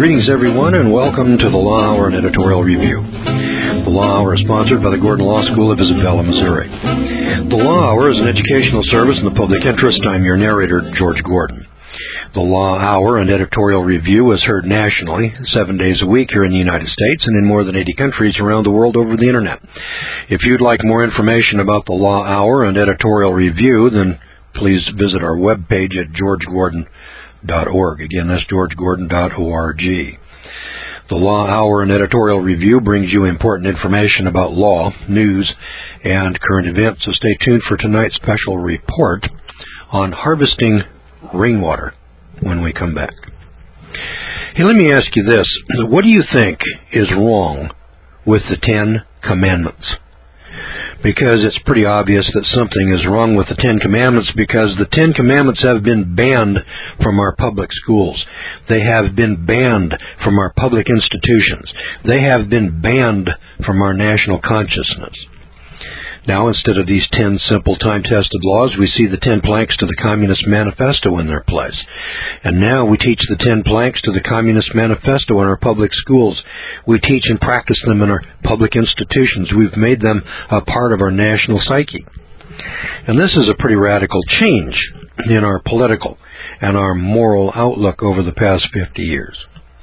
Greetings, everyone, and welcome to the Law Hour and Editorial Review. The Law Hour is sponsored by the Gordon Law School of Isabella, Missouri. The Law Hour is an educational service in the public interest. I'm your narrator, George Gordon. The Law Hour and Editorial Review is heard nationally 7 days a week here in the United States and in more than 80 countries around the world over the Internet. If you'd like more information about the Law Hour and Editorial Review, then please visit our webpage at georgegordon.org. Again, that's georgegordon.org. The Law Hour and Editorial Review brings you important information about law, news, and current events, so stay tuned for tonight's special report on harvesting rainwater when we come back. Hey, let me ask you this. What do you think is wrong with the Ten Commandments? Because it's pretty obvious that something is wrong with the Ten Commandments, because the Ten Commandments have been banned from our public schools. They have been banned from our public institutions. They have been banned from our national consciousness. Now, instead of these 10 simple time-tested laws, we see the 10 planks to the Communist Manifesto in their place. And now we teach the 10 planks to the Communist Manifesto in our public schools. We teach and practice them in our public institutions. We've made them a part of our national psyche. And this is a pretty radical change in our political and our moral outlook over the past 50 years.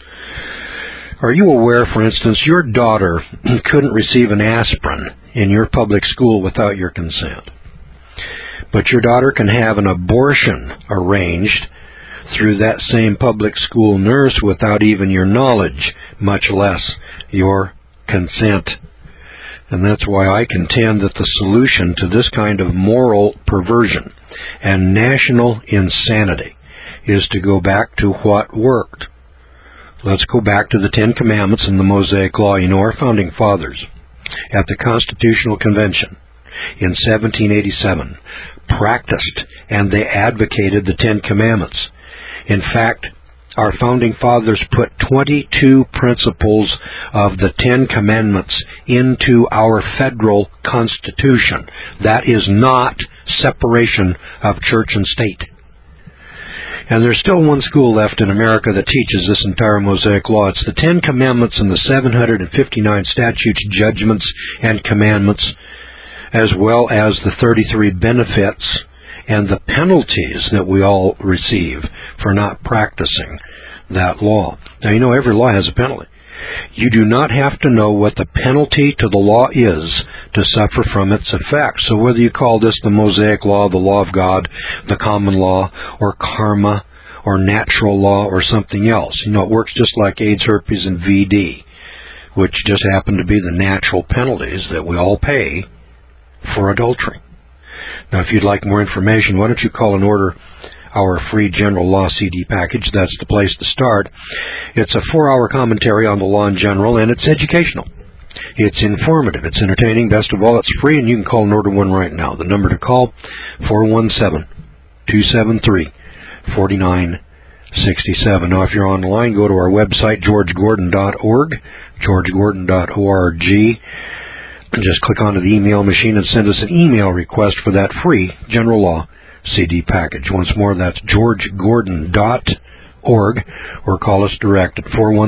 Are you aware, for instance, your daughter couldn't receive an aspirin in your public school without your consent? But your daughter can have an abortion arranged through that same public school nurse without even your knowledge, much less your consent. And that's why I contend that the solution to this kind of moral perversion and national insanity is to go back to what worked. Let's go back to the Ten Commandments and the Mosaic Law. You know, our founding fathers at the Constitutional Convention in 1787 practiced and they advocated the Ten Commandments. In fact, our founding fathers put 22 principles of the Ten Commandments into our federal Constitution. That is not separation of church and state. And there's still one school left in America that teaches this entire Mosaic Law. It's the Ten Commandments and the 759 statutes, judgments, and commandments, as well as the 33 benefits and the penalties that we all receive for not practicing that law. Now, you know, every law has a penalty. You do not have to know what the penalty to the law is to suffer from its effects. So whether you call this the Mosaic Law, the Law of God, the Common Law, or Karma, or Natural Law, or something else, you know, it works just like AIDS, herpes, and VD, which just happen to be the natural penalties that we all pay for adultery. Now, if you'd like more information, why don't you call and order our free General Law CD package. That's the place to start. It's a 4-hour commentary on the law in general, and it's educational. It's informative. It's entertaining. Best of all, it's free, and you can call and order one right now. The number to call, 417-273-4967. Now, if you're online, go to our website, georgegordon.org, georgegordon.org. Just click onto the email machine and send us an email request for that free General Law CD package. Once more, that's georgegordon.org, or call us direct at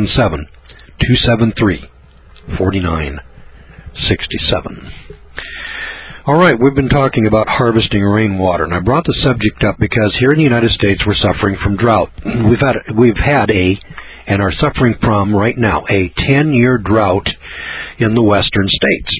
417-273-4967. All right, we've been talking about harvesting rainwater, and I brought the subject up because here in the United States we're suffering from drought. We've had and are suffering from right now a 10-year drought in the western states.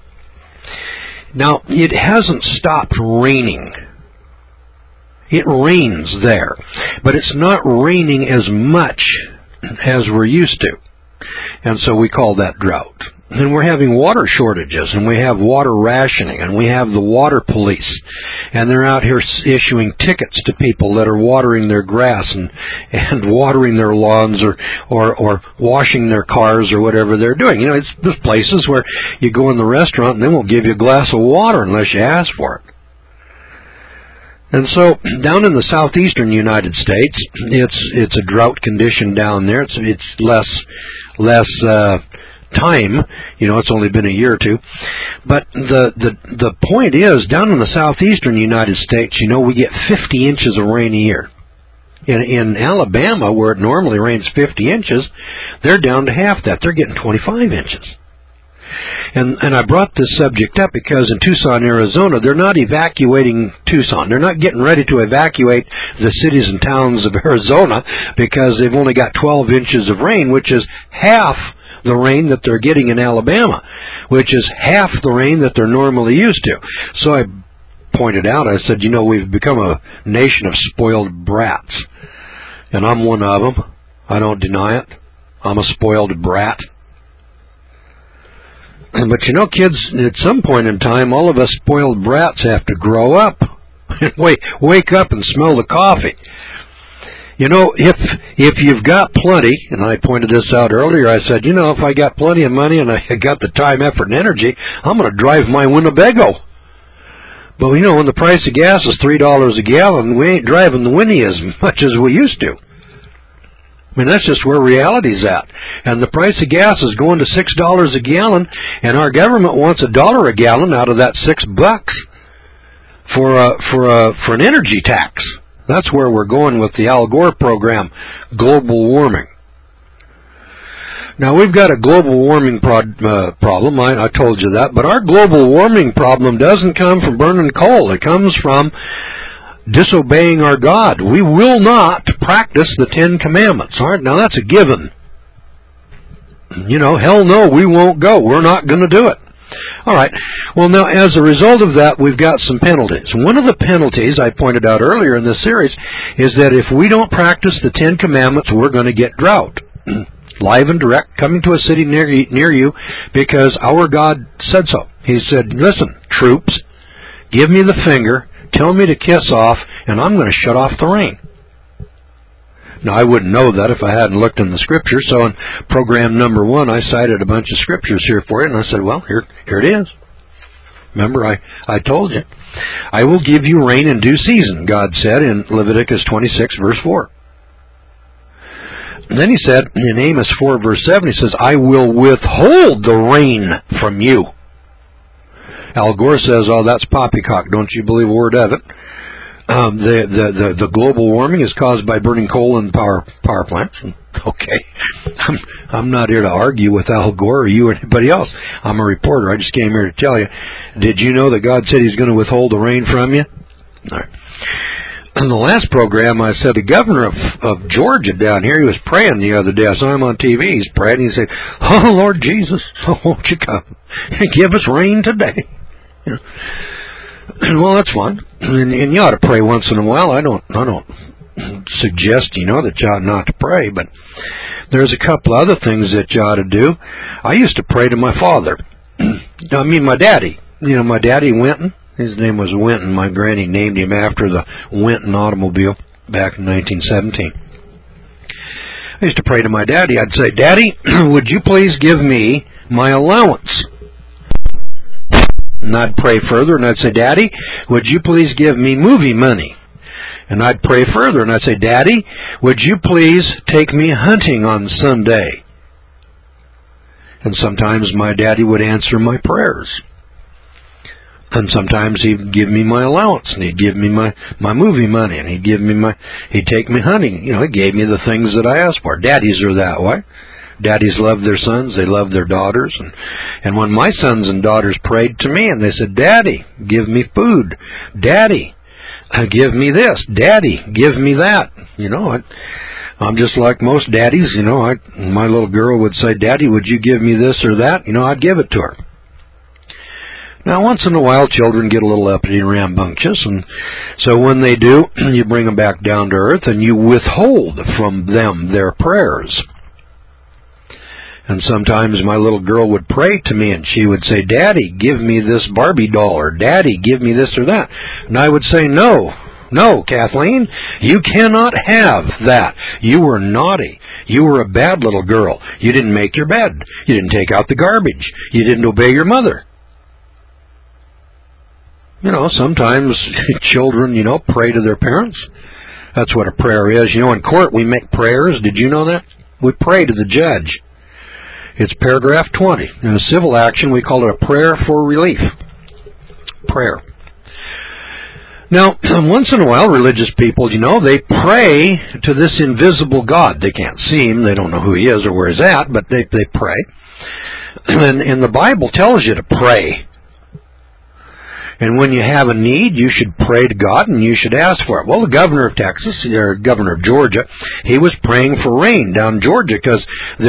Now, it hasn't stopped raining. It rains there, but it's not raining as much as we're used to, and so we call that drought. And we're having water shortages, and we have water rationing, and we have the water police, and they're out here issuing tickets to people that are watering their grass and watering their lawns or washing their cars or whatever they're doing. You know, there's places where you go in the restaurant and they won't give you a glass of water unless you ask for it. And so, down in the southeastern United States, it's a drought condition down there. It's less time. You know, it's only been a year or two. But the point is, down in the southeastern United States, you know, we get 50 inches of rain a year. In Alabama, where it normally rains 50 inches, they're down to half that. They're getting 25 inches. And I brought this subject up because in Tucson, Arizona, they're not evacuating Tucson. They're not getting ready to evacuate the cities and towns of Arizona because they've only got 12 inches of rain, which is half the rain that they're getting in Alabama, which is half the rain that they're normally used to. So I pointed out, I said, we've become a nation of spoiled brats. And I'm one of them. I don't deny it. I'm a spoiled brat. But kids, at some point in time, all of us spoiled brats have to grow up and wake up and smell the coffee. If you've got plenty, and I pointed this out earlier, I said, if I got plenty of money and I got the time, effort, and energy, I'm going to drive my Winnebago. But when the price of gas is $3 a gallon, we ain't driving the Winnie as much as we used to. I mean, that's just where reality's at. And the price of gas is going to $6 a gallon, and our government wants $1 a gallon out of that $6 for an energy tax. That's where we're going with the Al Gore program, global warming. Now, we've got a global warming problem, I told you that, but our global warming problem doesn't come from burning coal. It comes from disobeying our God. We will not practice the 10 Commandments. All right? Now, that's a given. Hell no, we won't go. We're not going to do it. All right. Well, now, as a result of that, we've got some penalties. One of the penalties I pointed out earlier in this series is that if we don't practice the 10 Commandments, we're going to get drought. Live and direct, coming to a city near you because our God said so. He said, listen, troops, give me the finger, tell me to kiss off, and I'm going to shut off the rain. Now, I wouldn't know that if I hadn't looked in the Scripture, so in program number 1, I cited a bunch of Scriptures here for you, and I said, well, here it is. Remember, I told you. I will give you rain in due season, God said in Leviticus 26, verse 4. And then he said, in Amos 4, verse 7, he says, I will withhold the rain from you. Al Gore says, oh, that's poppycock. Don't you believe a word of it? The global warming is caused by burning coal in power plants. Okay. I'm not here to argue with Al Gore or you or anybody else. I'm a reporter. I just came here to tell you. Did you know that God said He's going to withhold the rain from you? All right. In the last program, I said the governor of Georgia down here, he was praying the other day. I saw him on TV. He's praying. He said, oh, Lord Jesus, won't you come and give us rain today? Well, that's fun. And you ought to pray once in a while. I don't suggest, that you ought not to pray, but there's a couple other things that you ought to do. I used to pray to my father. My daddy. My daddy, Winton. His name was Winton. My granny named him after the Winton automobile back in 1917. I used to pray to my daddy. I'd say, Daddy, would you please give me my allowance? And I'd pray further, and I'd say, Daddy, would you please give me movie money? And I'd pray further, and I'd say, Daddy, would you please take me hunting on Sunday? And sometimes my daddy would answer my prayers. And sometimes he'd give me my allowance, and he'd give me my movie money, and he'd take me hunting. He gave me the things that I asked for. Daddies are that way. Daddies love their sons, they love their daughters. And when my sons and daughters prayed to me, and they said, Daddy, give me food. Daddy, give me this. Daddy, give me that. I'm just like most daddies. My little girl would say, Daddy, would you give me this or that? I'd give it to her. Now, once in a while, children get a little uppity and rambunctious, and so when they do, you bring them back down to earth, and you withhold from them their prayers. And sometimes my little girl would pray to me, and she would say, Daddy, give me this Barbie doll, or Daddy, give me this or that. And I would say, No, Kathleen, you cannot have that. You were naughty. You were a bad little girl. You didn't make your bed. You didn't take out the garbage. You didn't obey your mother. Sometimes children, pray to their parents. That's what a prayer is. In court we make prayers. Did you know that? We pray to the judge. It's paragraph 20. In a civil action, we call it a prayer for relief. Prayer. Now, once in a while, religious people, they pray to this invisible God. They can't see him, they don't know who he is or where he's at, but they pray. And the Bible tells you to pray. And when you have a need, you should pray to God and you should ask for it. Well, the governor of Texas, or governor of Georgia, he was praying for rain down in Georgia because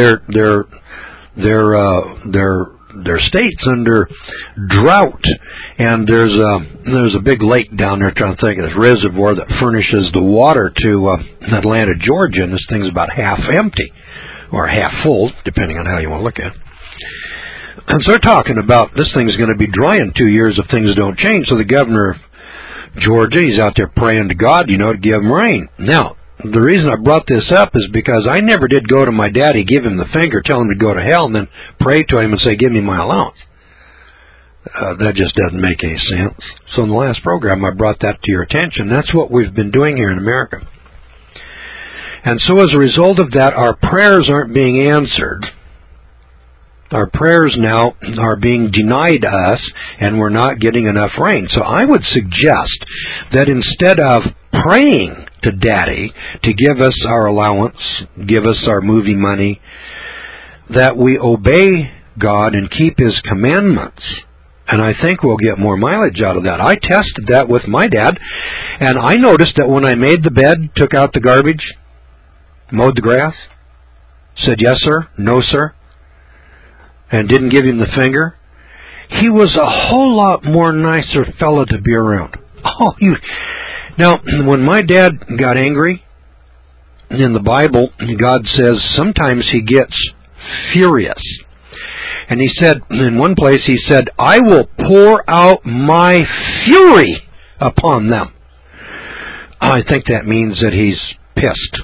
their state's under drought. And there's a big lake down there, trying to think of this reservoir that furnishes the water to Atlanta, Georgia, and this thing's about half empty, or half full, depending on how you want to look at it. And so they're talking about this thing's going to be dry in 2 years if things don't change. So the governor of Georgia, he's out there praying to God, to give him rain. Now, the reason I brought this up is because I never did go to my daddy, give him the finger, tell him to go to hell, and then pray to him and say, give me my allowance. That just doesn't make any sense. So in the last program, I brought that to your attention. That's what we've been doing here in America. And so as a result of that, our prayers aren't being answered. Our prayers now are being denied us, and we're not getting enough rain. So I would suggest that instead of praying to Daddy to give us our allowance, give us our movie money, that we obey God and keep His commandments. And I think we'll get more mileage out of that. I tested that with my dad, and I noticed that when I made the bed, took out the garbage, mowed the grass, said yes sir, no sir, and didn't give him the finger, he was a whole lot more nicer fella to be around. Now, when my dad got angry, in the Bible, God says sometimes He gets furious. And He said, in one place, He said, I will pour out my fury upon them. I think that means that He's pissed.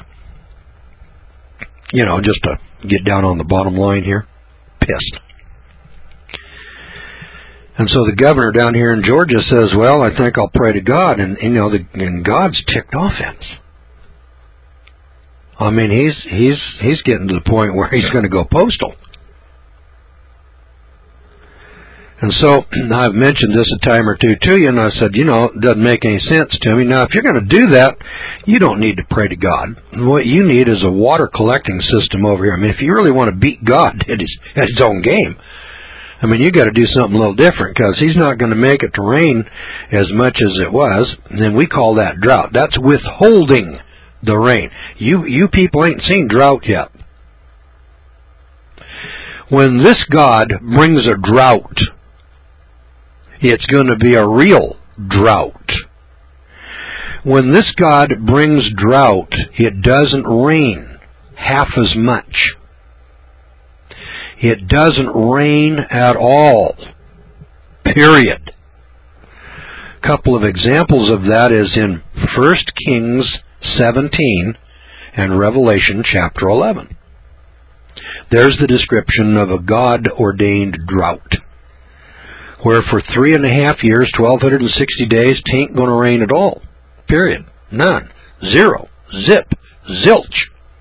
Just to get down on the bottom line here. Pissed. And so the governor down here in Georgia says, well, I think I'll pray to God. And God's ticked off him. I mean, he's getting to the point where he's going to go postal. And so I've mentioned this a time or two to you, and I said, it doesn't make any sense to me. Now, if you're going to do that, you don't need to pray to God. What you need is a water collecting system over here. I mean, if you really want to beat God at his own game, you got to do something a little different, because He's not going to make it to rain as much as it was, and we call that drought. That's withholding the rain. You people ain't seen drought yet. When this God brings a drought, it's going to be a real drought. When this God brings drought, it doesn't rain half as much. It doesn't rain at all. Period. A couple of examples of that is in 1 Kings 17 and Revelation chapter 11. There's the description of a God-ordained drought, where for 3.5 years, 1,260 days, it ain't going to rain at all. Period. None. Zero. Zip. Zilch.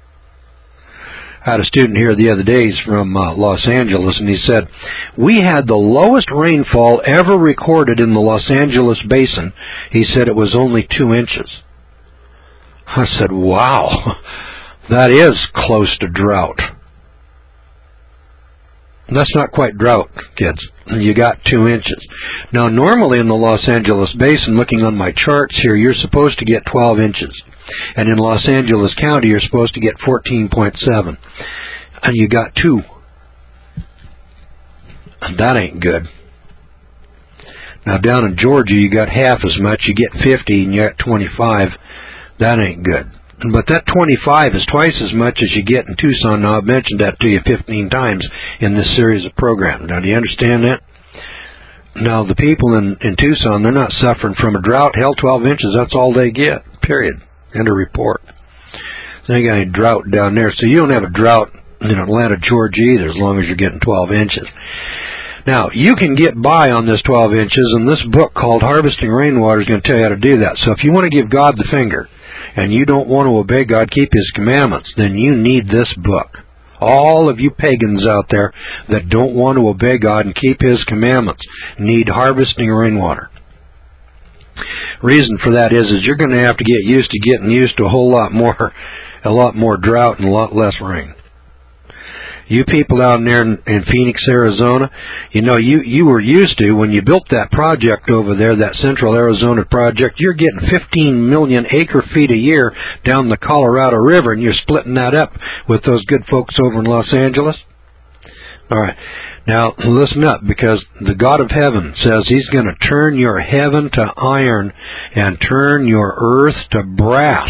I had a student here the other day. He's from Los Angeles, and he said, we had the lowest rainfall ever recorded in the Los Angeles basin. He said it was only 2 inches. I said, wow, that is close to drought. That's not quite drought, kids. You got 2 inches. Now, normally in the Los Angeles basin, looking on my charts here, you're supposed to get 12 inches. And in Los Angeles County, you're supposed to get 14.7. And you got 2. That ain't good. Now, down in Georgia, you got half as much. You get 50 and you got 25. That ain't good. But that 25 is twice as much as you get in Tucson. Now, I've mentioned that to you 15 times in this series of programs. Now, do you understand that? Now, the people in Tucson, they're not suffering from a drought. Hell, 12 inches, that's all they get. Period. End of report. They ain't got any drought down there. So you don't have a drought in Atlanta, Georgia either, as long as you're getting 12 inches. Now, you can get by on this 12 inches, and this book called Harvesting Rainwater is going to tell you how to do that. So if you want to give God the finger, and you don't want to obey God, keep His commandments, then you need this book. All of you pagans out there that don't want to obey God and keep His commandments need Harvesting Rainwater. Reason for that is you're going to have to get used to a whole lot more drought and a lot less rain. You people down there in Phoenix, Arizona, you were used to, when you built that project over there, that Central Arizona project, you're getting 15 million acre-feet a year down the Colorado River, and you're splitting that up with those good folks over in Los Angeles. All right. Now, listen up, because the God of heaven says He's going to turn your heaven to iron and turn your earth to brass.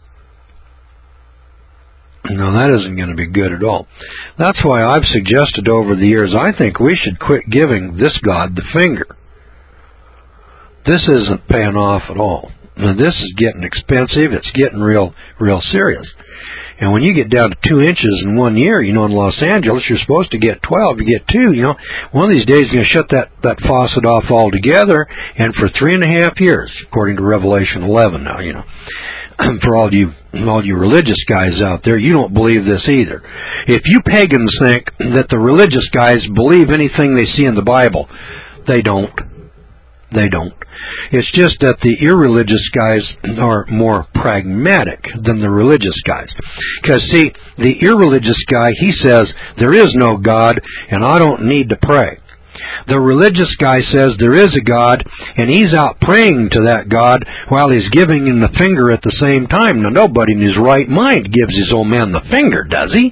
No, that isn't going to be good at all. That's why I've suggested over the years, I think we should quit giving this God the finger. This isn't paying off at all. And this is getting expensive. It's getting real serious. And when you get down to 2 inches in 1 year, in Los Angeles, you're supposed to get 12. You get 2, One of these days you're going to shut that faucet off altogether, and for 3.5 years, according to Revelation 11 now, for all you religious guys out there, you don't believe this either. If you pagans think that the religious guys believe anything they see in the Bible, they don't. They don't. It's just that the irreligious guys are more pragmatic than the religious guys. Because, see, the irreligious guy, he says, there is no God, and I don't need to pray. The religious guy says there is a God, and he's out praying to that God while he's giving him the finger at the same time. Now, nobody in his right mind gives his old man the finger, does he?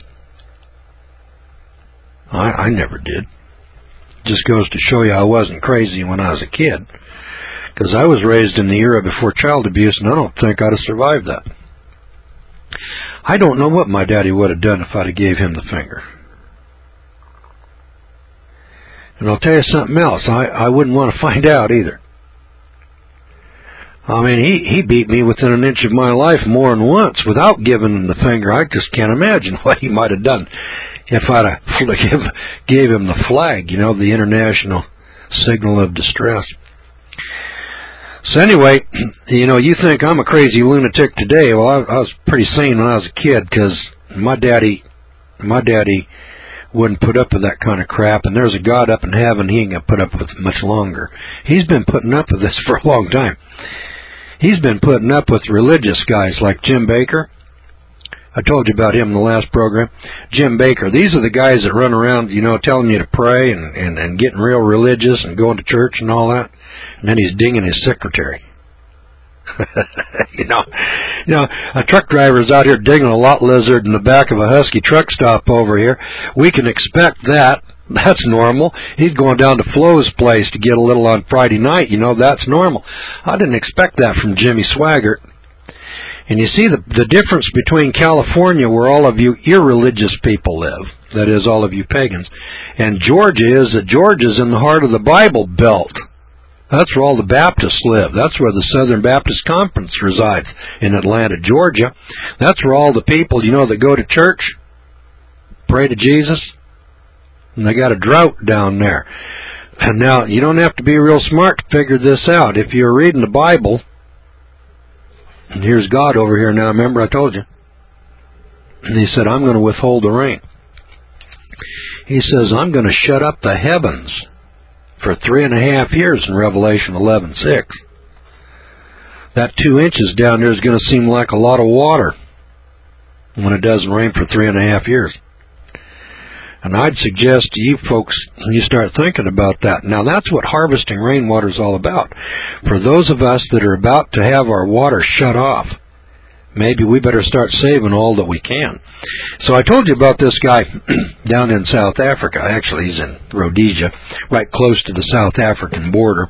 I never did. Just goes to show you I wasn't crazy when I was a kid. Because I was raised in the era before child abuse, and I don't think I'd have survived that. I don't know what my daddy would have done if I'd have gave him the finger. And I'll tell you something else, I wouldn't want to find out either. I mean, he beat me within an inch of my life more than once without giving him the finger. I just can't imagine what he might have done if I'd have gave him the flag, the international signal of distress. So anyway, you think I'm a crazy lunatic today. Well, I was pretty sane when I was a kid, because my daddy wouldn't put up with that kind of crap, and there's a God up in heaven He ain't going to put up with it much longer. He's been putting up with this for a long time. He's been putting up with religious guys like Jim Baker. I told you about him in the last program. Jim Baker. These are the guys that run around, telling you to pray and getting real religious and going to church and all that. And then he's dinging his secretary. A truck driver's out here digging a lot lizard in the back of a Husky truck stop over here. We can expect that. That's normal. He's going down to Flo's place to get a little on Friday night. That's normal. I didn't expect that from Jimmy Swaggart. And you see the difference between California, where all of you irreligious people live, that is, all of you pagans, and Georgia is that Georgia's in the heart of the Bible Belt. That's where all the Baptists live. That's where the Southern Baptist Conference resides, in Atlanta, Georgia. That's where all the people, that go to church, pray to Jesus, and they got a drought down there. And now, you don't have to be real smart to figure this out. If you're reading the Bible, and here's God over here now, remember I told you. And He said, I'm going to withhold the rain. He says, I'm going to shut up the heavens for 3.5 years in Revelation 11:6. That 2 inches down there is going to seem like a lot of water when it doesn't rain for 3.5 years. And I'd suggest to you folks, when you start thinking about that, now that's what harvesting rainwater is all about. For those of us that are about to have our water shut off, maybe we better start saving all that we can. So I told you about this guy down in South Africa. Actually, he's in Rhodesia, right close to the South African border.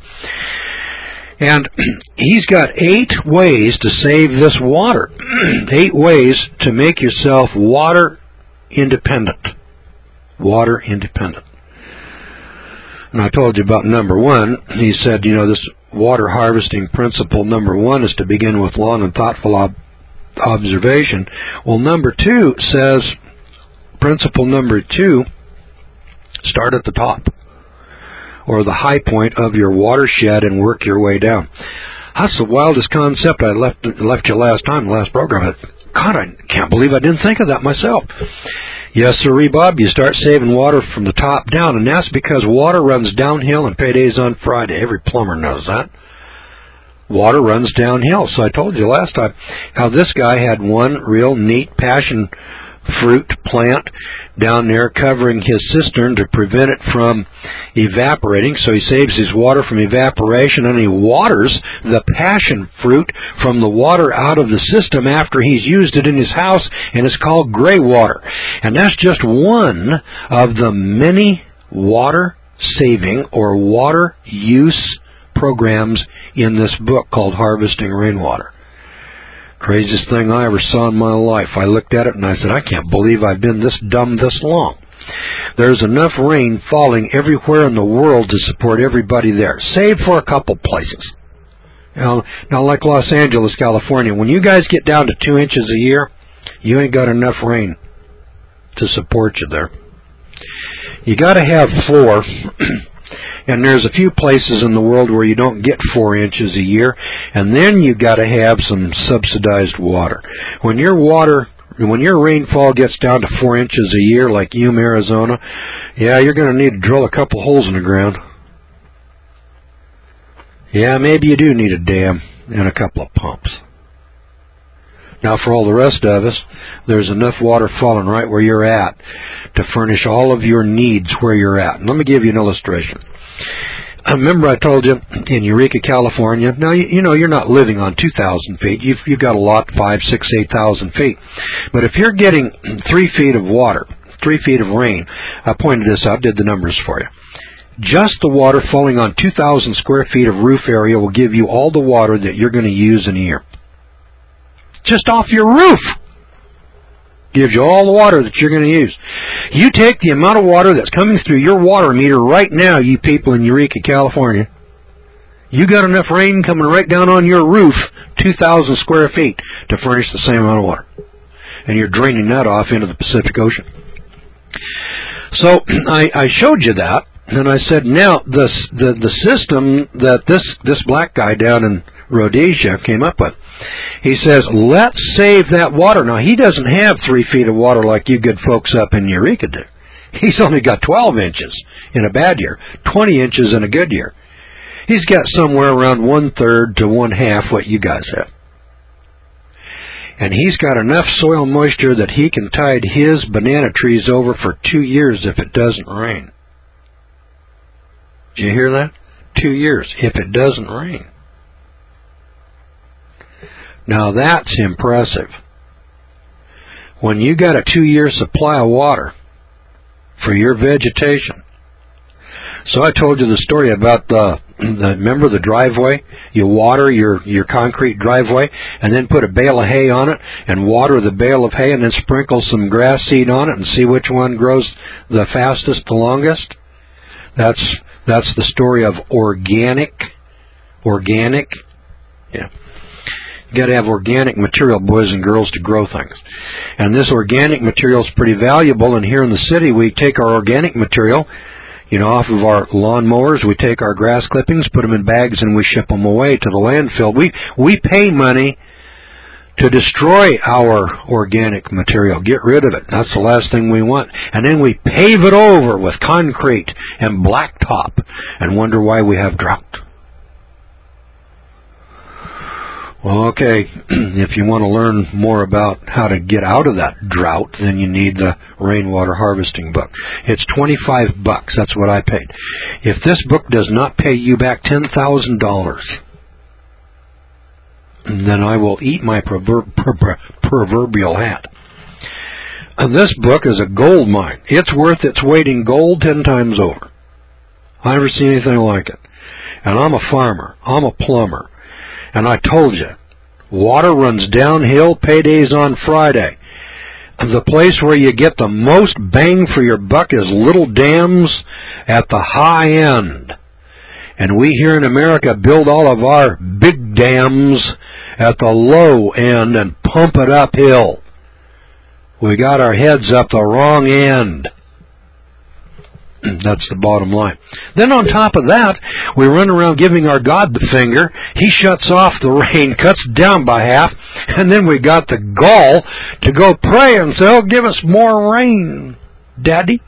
And he's got 8 ways to save this water. 8 ways to make yourself water independent. Water independent. And I told you about number 1. He said, this water harvesting principle, number 1 is to begin with long and thoughtful observation. Well, number 2 says, principle number 2, start at the top, or the high point of your watershed, and work your way down. That's the wildest concept. I left you last time, last program. God, I can't believe I didn't think of that myself. Yes, sirree, Bob, you start saving water from the top down, and that's because water runs downhill and payday's on Friday. Every plumber knows that. water runs downhill. So I told you last time how this guy had one real neat passion fruit plant down there covering his cistern to prevent it from evaporating, so he saves his water from evaporation, and he waters the passion fruit from the water out of the system after he's used it in his house, and it's called gray water. And that's just one of the many water saving or water use programs in this book called Harvesting Rainwater. Craziest thing I ever saw in my life. I looked at it and I said, I can't believe I've been this dumb this long. There's enough rain falling everywhere in the world to support everybody there, save for a couple places. Now like Los Angeles, California, when you guys get down to 2 inches a year, you ain't got enough rain to support you there. You got to have 4. And there's a few places in the world where you don't get 4 inches a year, and then you got to have some subsidized water. When your rainfall gets down to 4 inches a year, like Yuma, Arizona, yeah, you're going to need to drill a couple holes in the ground. Yeah, maybe you do need a dam and a couple of pumps. Now, for all the rest of us, there's enough water falling right where you're at to furnish all of your needs where you're at. And let me give you an illustration. Remember I told you in Eureka, California, now, you know, you're not living on 2,000 feet. You've got a lot 5, 6, 8,000 feet. But if you're getting 3 feet of water, 3 feet of rain, I pointed this out, did the numbers for you. Just the water falling on 2,000 square feet of roof area will give you all the water that you're going to use in a year. Just off your roof. Gives you all the water that you're going to use. You take the amount of water that's coming through your water meter right now, you people in Eureka, California. You got enough rain coming right down on your roof, 2,000 square feet, to furnish the same amount of water. And you're draining that off into the Pacific Ocean. So I showed you that, and I said, now the system that this black guy down in Rhodesia came up with, he says, let's save that water. Now, he doesn't have 3 feet of water like you good folks up in Eureka do. He's only got 12 inches in a bad year, 20 inches in a good year. He's got somewhere around 1/3 to 1/2 what you guys have. And he's got enough soil moisture that he can tide his banana trees over for 2 years if it doesn't rain. Did you hear that? 2 years if it doesn't rain. Now that's impressive. When you got a 2-year supply of water for your vegetation. So I told you the story about remember the driveway? You water your concrete driveway and then put a bale of hay on it and water the bale of hay and then sprinkle some grass seed on it and see which one grows the fastest, the longest. That's the story of organic. Yeah. You got to have organic material, boys and girls, to grow things. And this organic material is pretty valuable. And here in the city, we take our organic material, off of our lawn mowers. We take our grass clippings, put them in bags, and we ship them away to the landfill. We pay money to destroy our organic material, get rid of it. That's the last thing we want. And then we pave it over with concrete and blacktop and wonder why we have drought. Well, okay, if you want to learn more about how to get out of that drought, then you need the Rainwater Harvesting book. It's $25. That's what I paid. If this book does not pay you back $10,000, then I will eat my proverbial hat. And this book is a gold mine. It's worth its weight in gold 10 times over. I've never seen anything like it. And I'm a farmer. I'm a plumber. And I told you, water runs downhill, payday's on Friday. And the place where you get the most bang for your buck is little dams at the high end. And we here in America build all of our big dams at the low end and pump it uphill. We got our heads up the wrong end. That's the bottom line. Then on top of that, we run around giving our God the finger. He shuts off the rain, cuts down by half, and then we got the gall to go pray and say, oh, give us more rain, Daddy.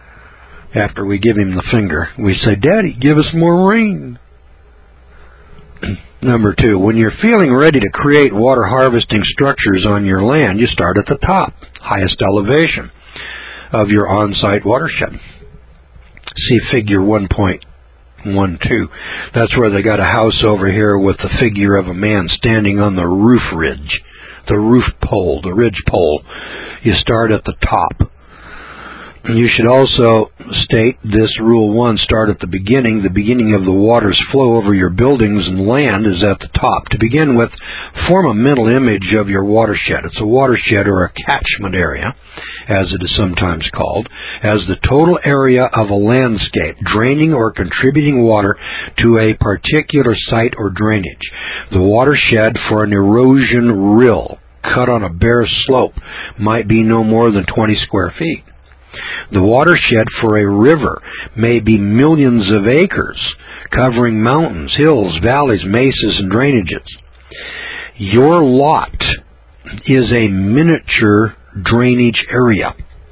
After we give him the finger, we say, Daddy, give us more rain. Number 2, when you're feeling ready to create water harvesting structures on your land, you start at the top, highest elevation of your on-site watershed. See figure 1.12. That's where they got a house over here with the figure of a man standing on the roof ridge, the roof pole, the ridge pole. You start at the top. You should also state this Rule 1, start at the beginning. The beginning of the water's flow over your buildings and land is at the top. To begin with, form a mental image of your watershed. It's a watershed or a catchment area, as it is sometimes called, as the total area of a landscape draining or contributing water to a particular site or drainage. The watershed for an erosion rill cut on a bare slope might be no more than 20 square feet. The watershed for a river may be millions of acres, covering mountains, hills, valleys, mesas, and drainages. Your lot is a miniature drainage area.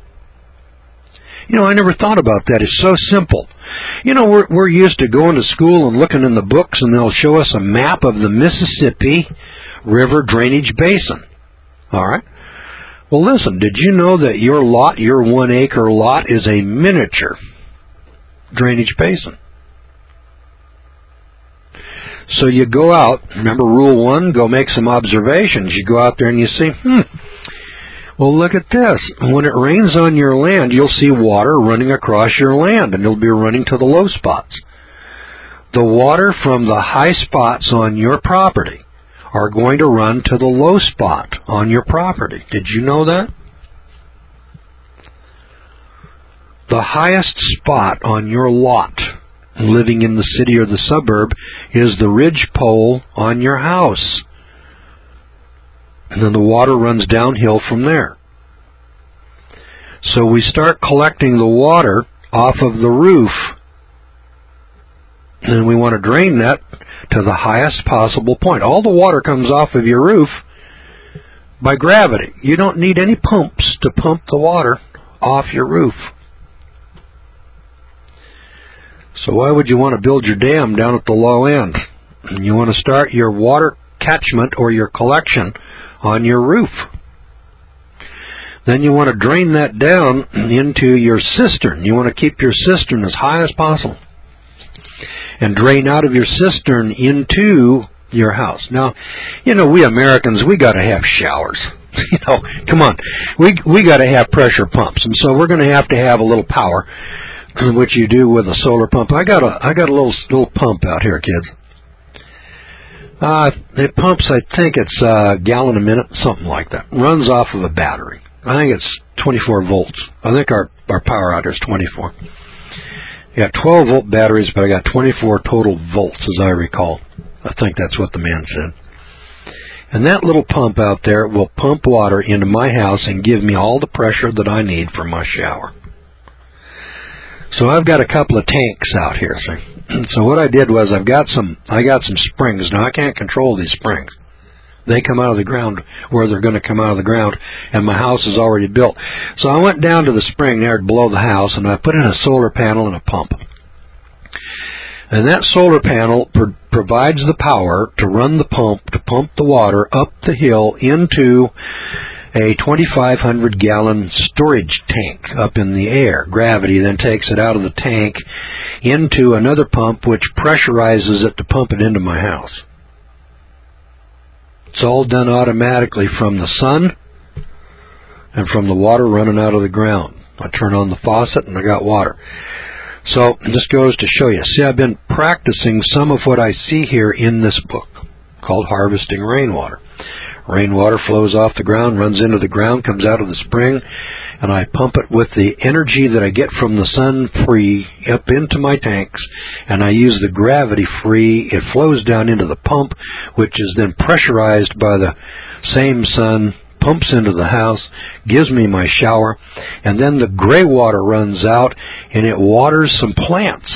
I never thought about that. It's so simple. We're used to going to school and looking in the books, and they'll show us a map of the Mississippi River drainage basin. All right? Well, listen, did you know that your lot, your 1 acre lot, is a miniature drainage basin? So you go out, remember Rule 1, go make some observations. You go out there and you see, well, look at this. When it rains on your land, you'll see water running across your land, and it'll be running to the low spots. The water from the high spots on your property are going to run to the low spot on your property. Did you know that? The highest spot on your lot, living in the city or the suburb, is the ridge pole on your house. And then the water runs downhill from there. So we start collecting the water off of the roof, and we want to drain that to the highest possible point. All the water comes off of your roof by gravity. You don't need any pumps to pump the water off your roof. So why would you want to build your dam down at the low end? You want to start your water catchment or your collection on your roof. Then you want to drain that down into your cistern. You want to keep your cistern as high as possible, and drain out of your cistern into your house. Now, we Americans, we got to have showers. Come on. We got to have pressure pumps, and so we're going to have a little power, which you do with a solar pump. I got a little pump out here, kids. It pumps, I think it's a gallon a minute, something like that. Runs off of a battery. I think it's 24 volts. I think our power out here is 24. I got 12-volt batteries, but I got 24 total volts, as I recall. I think that's what the man said. And that little pump out there will pump water into my house and give me all the pressure that I need for my shower. So I've got a couple of tanks out here. So what I did was I got some springs. Now I can't control these springs. They come out of the ground where they're going to come out of the ground, and my house is already built. So I went down to the spring there below the house, and I put in a solar panel and a pump. And that solar panel provides the power to run the pump, to pump the water up the hill into a 2,500-gallon storage tank up in the air. Gravity then takes it out of the tank into another pump, which pressurizes it to pump it into my house. It's all done automatically from the sun and from the water running out of the ground. I turn on the faucet and I got water. So this goes to show you. See, I've been practicing some of what I see here in this book called Harvesting Rainwater. Rainwater flows off the ground, runs into the ground, comes out of the spring, and I pump it with the energy that I get from the sun free up into my tanks, and I use the gravity free. It flows down into the pump, which is then pressurized by the same sun, pumps into the house, gives me my shower, and then the gray water runs out, and it waters some plants.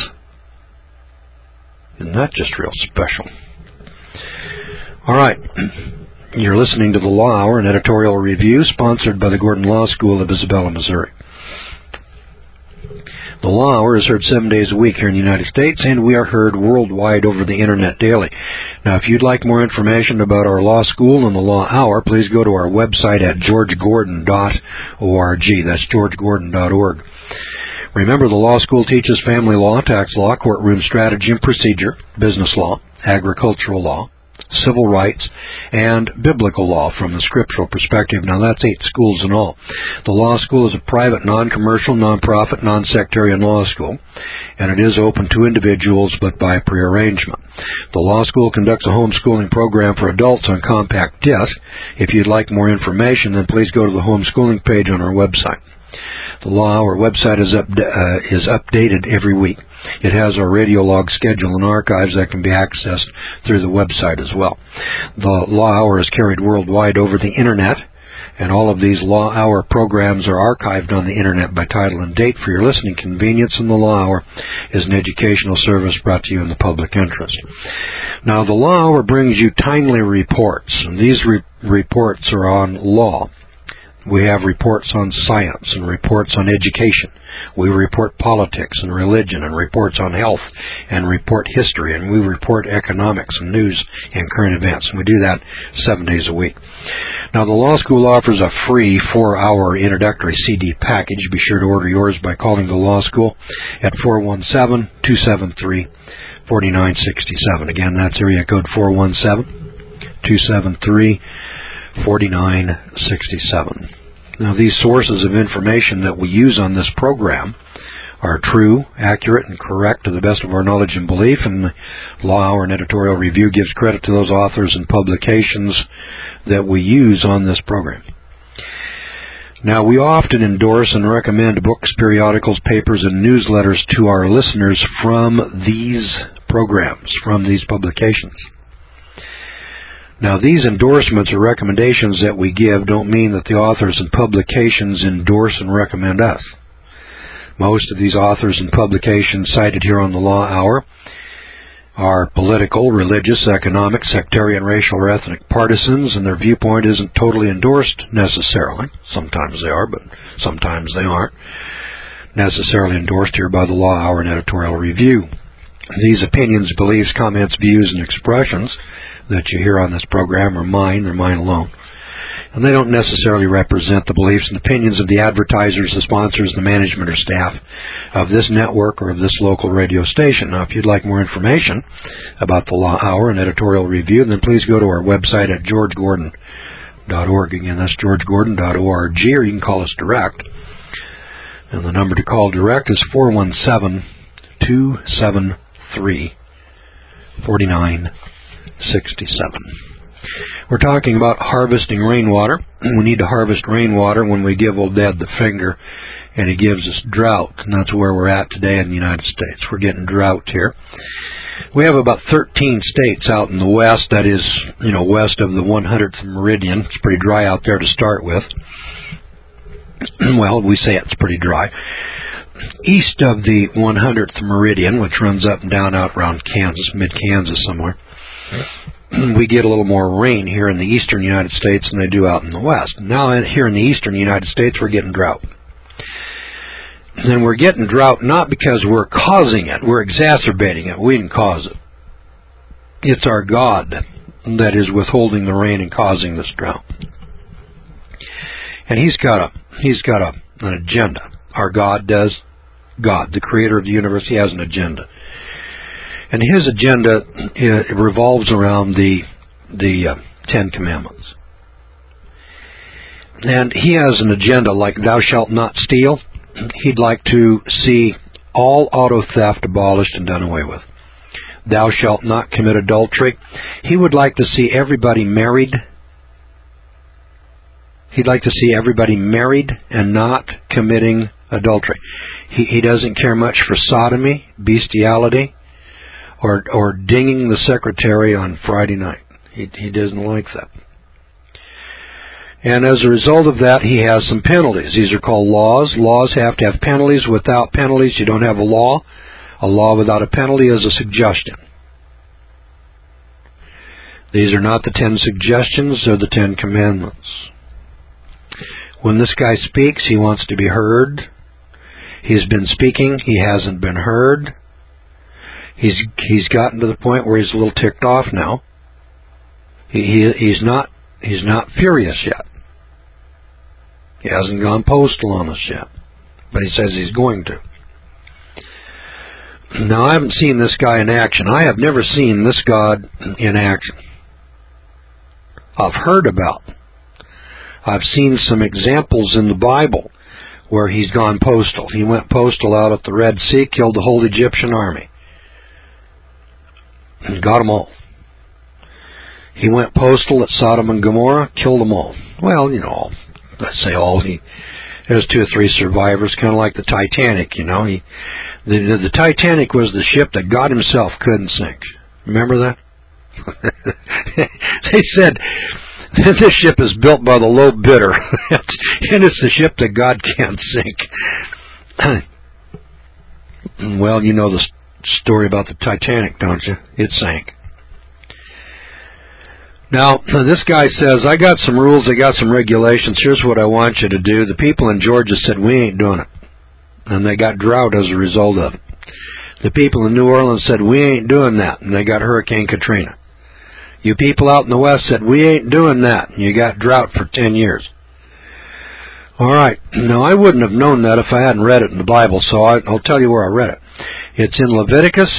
Isn't that just real special? All right. You're listening to the Law Hour, an editorial review sponsored by the Gordon Law School of Isabella, Missouri. The Law Hour is heard 7 days a week here in the United States, and we are heard worldwide over the Internet daily. Now, if you'd like more information about our law school and the Law Hour, please go to our website at georgegordon.org. That's georgegordon.org. Remember, the law school teaches family law, tax law, courtroom strategy and procedure, business law, agricultural law, civil rights, and biblical law from a scriptural perspective. Now, that's 8 schools in all. The law school is a private, non-commercial, non-profit, non-sectarian law school, and it is open to individuals but by prearrangement. The law school conducts a homeschooling program for adults on compact disc. If you'd like more information, then please go to the homeschooling page on our website. The Law Hour website is updated every week. It has our radio log schedule and archives that can be accessed through the website as well. The Law Hour is carried worldwide over the Internet, and all of these Law Hour programs are archived on the Internet by title and date for your listening convenience, and the Law Hour is an educational service brought to you in the public interest. Now, the Law Hour brings you timely reports, and these reports are on law. We have reports on science and reports on education. We report politics and religion and reports on health and report history, and we report economics and news and current events. And we do that 7 days a week. Now, the law school offers a free 4-hour introductory CD package. Be sure to order yours by calling the law school at 417-273-4967. Again, that's area code 417-273-4967. Now, these sources of information that we use on this program are true, accurate, and correct to the best of our knowledge and belief, and the Law Hour and Editorial Review gives credit to those authors and publications that we use on this program. Now, we often endorse and recommend books, periodicals, papers, and newsletters to our listeners from these programs, from these publications. Now, these endorsements or recommendations that we give don't mean that the authors and publications endorse and recommend us. Most of these authors and publications cited here on the Law Hour are political, religious, economic, sectarian, racial, or ethnic partisans, and their viewpoint isn't totally endorsed necessarily. Sometimes they are, but sometimes they aren't necessarily endorsed here by the Law Hour and Editorial Review. These opinions, beliefs, comments, views, and expressions that you hear on this program are mine. They're mine alone. And they don't necessarily represent the beliefs and opinions of the advertisers, the sponsors, the management, or staff of this network or of this local radio station. Now, if you'd like more information about the Law Hour and Editorial Review, then please go to our website at georgegordon.org. Again, that's georgegordon.org, or you can call us direct. And the number to call direct is 417-273-4967. We're talking about harvesting rainwater. We need to harvest rainwater when we give old Dad the finger and he gives us drought, and that's where we're at today in the United States. We're getting drought here. We have about 13 states out in the west, that is, west of the 100th meridian. It's pretty dry out there to start with. Well, we say it's pretty dry. East of the 100th meridian, which runs up and down out around Kansas, mid-Kansas somewhere, we get a little more rain here in the eastern United States than they do out in the west. Now, here in the eastern United States, we're getting drought. And we're getting drought not because we're causing it. We're exacerbating it. We didn't cause it. It's our God that is withholding the rain and causing this drought. And He's got an agenda. Our God does. God, the creator of the universe, He has an agenda. And His agenda revolves around the 10 Commandments. And He has an agenda like thou shalt not steal. He'd like to see all auto theft abolished and done away with. Thou shalt not commit adultery. He would like to see everybody married. He'd like to see everybody married and not committing adultery. He doesn't care much for sodomy, bestiality, or dinging the secretary on Friday night. He doesn't like that. And as a result of that, He has some penalties. These are called laws. Laws have to have penalties. Without penalties, you don't have a law. A law without a penalty is a suggestion. These are not the 10 suggestions, they're the 10 Commandments. When this guy speaks, he wants to be heard. He's been speaking. He hasn't been heard. He's gotten to the point where he's a little ticked off now. He's not furious yet. He hasn't gone postal on us yet, but he says he's going to. Now, I haven't seen this guy in action. I have never seen this God in action. I've heard about. I've seen some examples in the Bible where he's gone postal. He went postal out at the Red Sea, killed the whole Egyptian army, and got them all. He went postal at Sodom and Gomorrah, killed them all. Well, let's say all. There's 2 or 3 survivors, kind of like the Titanic, The Titanic was the ship that God himself couldn't sink. Remember that? They said, this ship is built by the low bidder, and it's the ship that God can't sink. Well, you know the story about the Titanic, don't you? It sank. Now, this guy says, I got some rules, I got some regulations, here's what I want you to do. The people in Georgia said, we ain't doing it. And they got drought as a result of it. The people in New Orleans said, we ain't doing that. And they got Hurricane Katrina. You people out in the West said, we ain't doing that. And you got drought for 10 years. All right. Now, I wouldn't have known that if I hadn't read it in the Bible, so I'll tell you where I read it. It's in Leviticus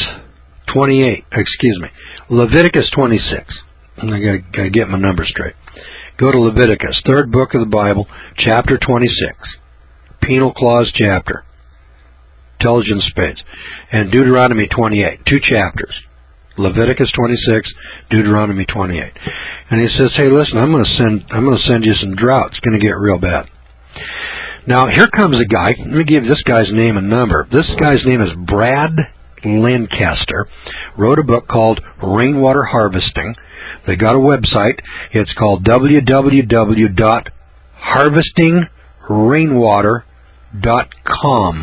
26. I gotta get my numbers straight. Go to Leviticus, 3rd book of the Bible, chapter 26. Penal clause chapter. Tells you in spades. And Deuteronomy 28. 2 chapters. Leviticus 26, Deuteronomy 28. And he says, hey, listen, I'm going to send you some drought. It's going to get real bad. Now, here comes a guy. Let me give this guy's name and number. This guy's name is Brad Lancaster. Wrote a book called Rainwater Harvesting. They got a website. It's called www.harvestingrainwater.com.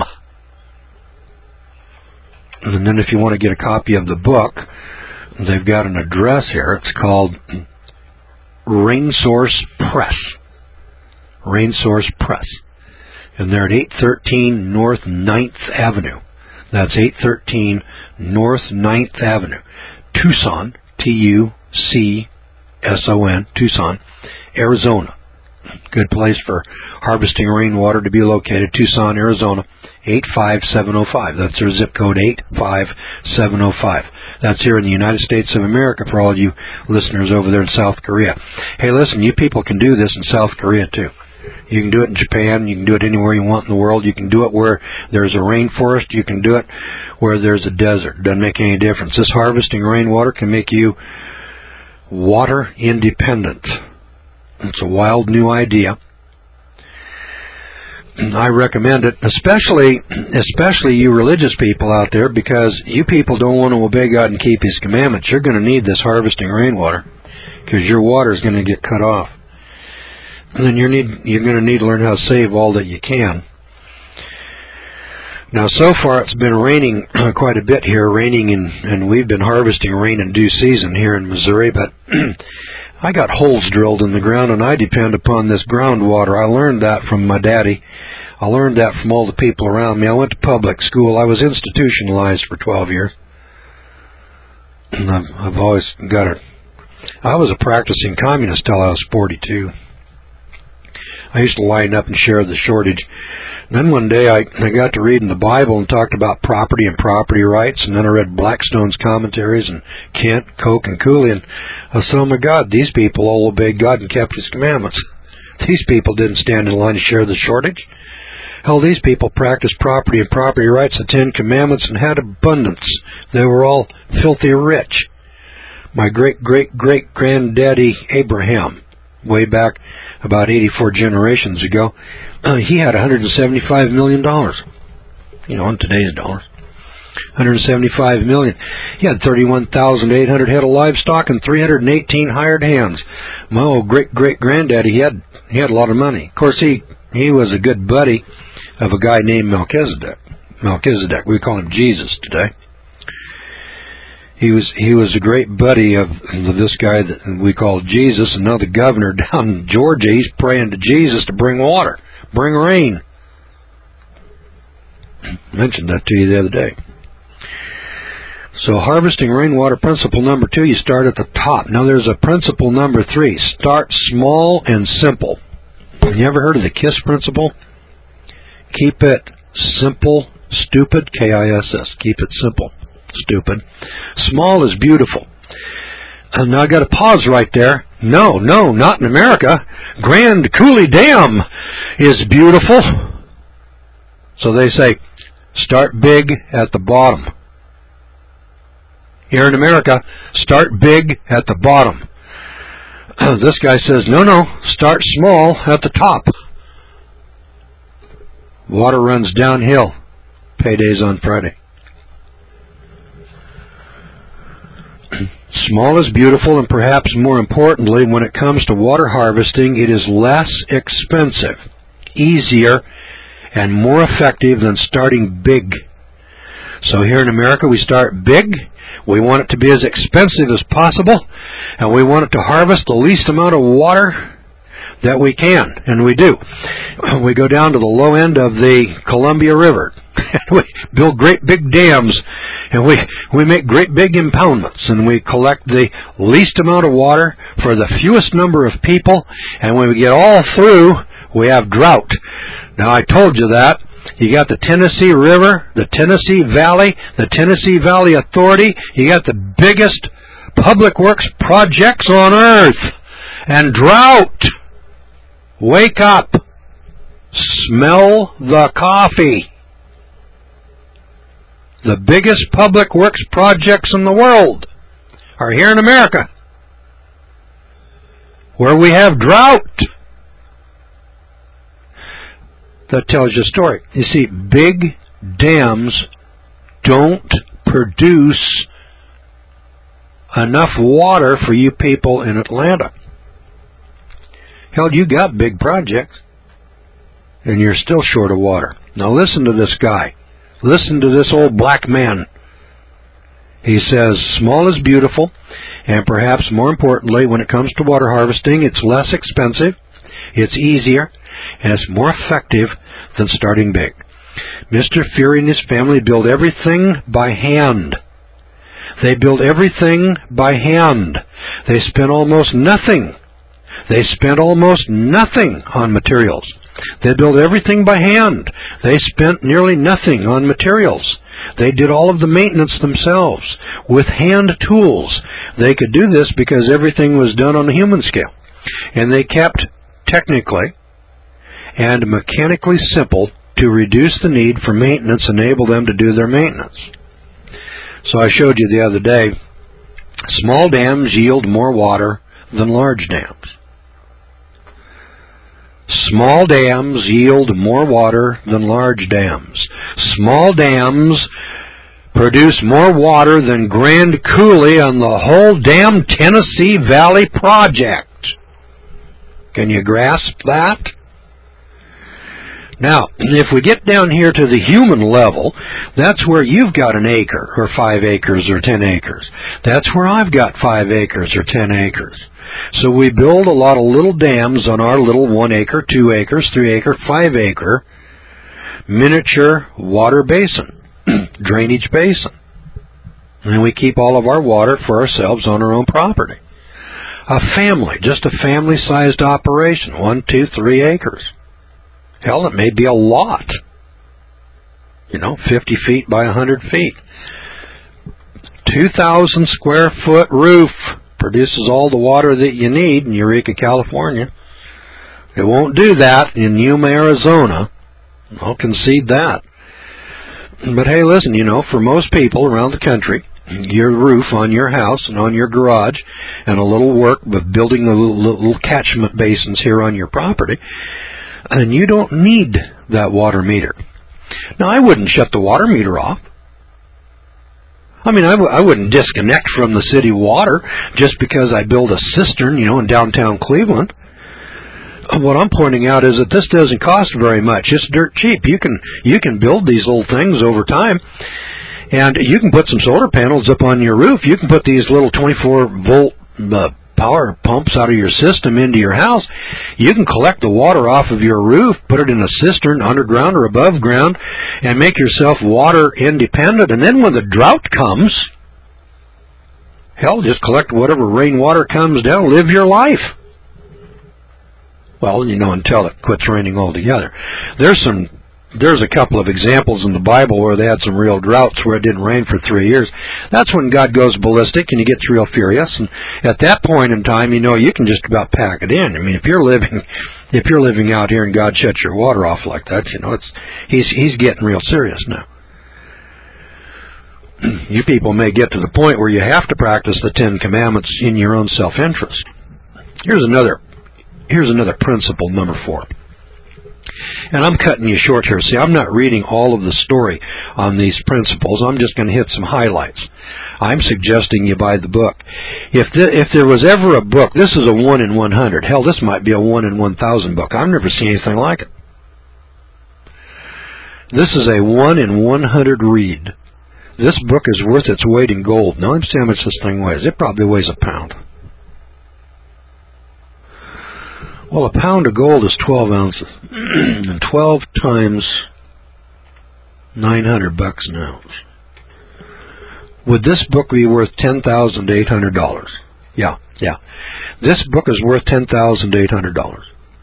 And then if you want to get a copy of the book, they've got an address here. It's called Rainsource Press. Rainsource Press. And they're at 813 North 9th Avenue. That's 813 North 9th Avenue. Tucson, Tucson, Tucson, Arizona. Good place for harvesting rainwater to be located. Tucson, Arizona, 85705. That's their zip code, 85705. That's here in the United States of America for all you listeners over there in South Korea. Hey, listen, you people can do this in South Korea too. You can do it in Japan. You can do it anywhere you want in the world. You can do it where there's a rainforest. You can do it where there's a desert. Doesn't make any difference. This harvesting rainwater can make you water independent. It's a wild new idea. I recommend it, especially you religious people out there, because you people don't want to obey God and keep His commandments. You're going to need this harvesting rainwater because your water is going to get cut off. And then you're going to need to learn how to save all that you can. Now, so far it's been raining quite a bit here, and we've been harvesting rain in due season here in Missouri, but I got holes drilled in the ground, and I depend upon this groundwater. I learned that from my daddy. I learned that from all the people around me. I went to public school. I was institutionalized for 12 years. And I've always got it. I was a practicing communist till I was 42. I used to line up and share the shortage. Then one day I got to reading the Bible and talked about property and property rights, and then I read Blackstone's commentaries and Kent, Koch, and Cooley, and I said, oh my God, these people all obeyed God and kept His commandments. These people didn't stand in line to share the shortage. Hell, these people practiced property and property rights, the 10 Commandments, and had abundance. They were all filthy rich. My great-great-great-granddaddy Abraham, way back about 84 generations ago, he had $175 million. In today's dollars. $175 million. He had 31,800 head of livestock and 318 hired hands. My old great-great-granddaddy, he had a lot of money. Of course, he was a good buddy of a guy named Melchizedek. We call him Jesus today. He was a great buddy of this guy that we call Jesus, and now the governor down in Georgia, he's praying to Jesus to bring water, bring rain. Mentioned that to you the other day. So harvesting rainwater principle number 2, you start at the top. Now there's a principle number 3. Start small and simple. You ever heard of the KISS principle? Keep it simple, stupid, K-I-S-S. Keep it simple, stupid. Small is beautiful. And now I got to pause right there. No, not in America. Grand Coulee Dam is beautiful. So they say, start big at the bottom. Here in America, start big at the bottom. This guy says, no, start small at the top. Water runs downhill. Payday's on Friday. Small is beautiful, and perhaps more importantly, when it comes to water harvesting, it is less expensive, easier, and more effective than starting big. So here in America, we start big. We want it to be as expensive as possible, and we want it to harvest the least amount of water that we can, and we do. We go down to the low end of the Columbia River. We build great big dams, and we make great big impoundments, and we collect the least amount of water for the fewest number of people, and when we get all through, we have drought. Now, I told you that. You got the Tennessee River, the Tennessee Valley, the Tennessee Valley Authority. You got the biggest public works projects on earth. And drought. Wake up. Smell the coffee. The biggest public works projects in the world are here in America, where we have drought. That tells you a story. You see, big dams don't produce enough water for you people in Atlanta. Hell, you got big projects, and you're still short of water. Now listen to this guy. Listen to this old black man. He says, small is beautiful, and perhaps more importantly, when it comes to water harvesting, it's less expensive, it's easier, and it's more effective than starting big. Mr. Fury and his family build everything by hand. They build everything by hand. They spend almost nothing. They spent almost nothing on materials. They built everything by hand. They spent nearly nothing on materials. They did all of the maintenance themselves with hand tools. They could do this because everything was done on a human scale. And they kept technically and mechanically simple to reduce the need for maintenance, enable them to do their maintenance. So I showed you the other day, small dams yield more water than large dams. Small dams yield more water than large dams. Small dams produce more water than Grand Coulee on the whole damn Tennessee Valley project. Can you grasp that? Now, if we get down here to the human level, that's where you've got an acre, or 5 acres, or 10 acres. That's where I've got 5 acres, or 10 acres. So we build a lot of little dams on our little 1 acre, 2 acres, 3 acre, 5 acre miniature water basin, drainage basin. And we keep all of our water for ourselves on our own property. A family, just a family-sized operation, 1, 2, 3 acres. Hell, it may be a lot. 50 feet by 100 feet. 2,000 square foot roof produces all the water that you need in Eureka, California. It won't do that in Yuma, Arizona. I'll concede that. But hey, listen, for most people around the country, your roof on your house and on your garage and a little work of building the little catchment basins here on your property, and you don't need that water meter. Now, I wouldn't shut the water meter off. I mean, I wouldn't disconnect from the city water just because I build a cistern, in downtown Cleveland. What I'm pointing out is that this doesn't cost very much. It's dirt cheap. You can build these little things over time, and you can put some solar panels up on your roof. You can put these little 24-volt power pumps out of your system into your house. You can collect the water off of your roof, put it in a cistern underground or above ground, and make yourself water independent. And then when the drought comes, hell, just collect whatever rainwater comes down, live your life. Well, until it quits raining altogether. There's a couple of examples in the Bible where they had some real droughts where it didn't rain for 3 years. That's when God goes ballistic and he gets real furious. And at that point in time, you can just about pack it in. I mean, if you're living out here and God shuts your water off like that, he's getting real serious now. You people may get to the point where you have to practice the 10 Commandments in your own self-interest. Here's another principle, number 4. And I'm cutting you short here. See, I'm not reading all of the story on these principles. I'm just going to hit some highlights. I'm suggesting you buy the book. If there was ever a book, this is a 1 in 100. Hell, this might be a 1 in 1,000 book. I've never seen anything like it. This is a 1 in 100 read. This book is worth its weight in gold. Now, let me see how much this thing weighs. It probably weighs a pound. Well, a pound of gold is 12 ounces. And 12 times $900 an ounce. Would this book be worth $10,800? Yeah. This book is worth $10,800.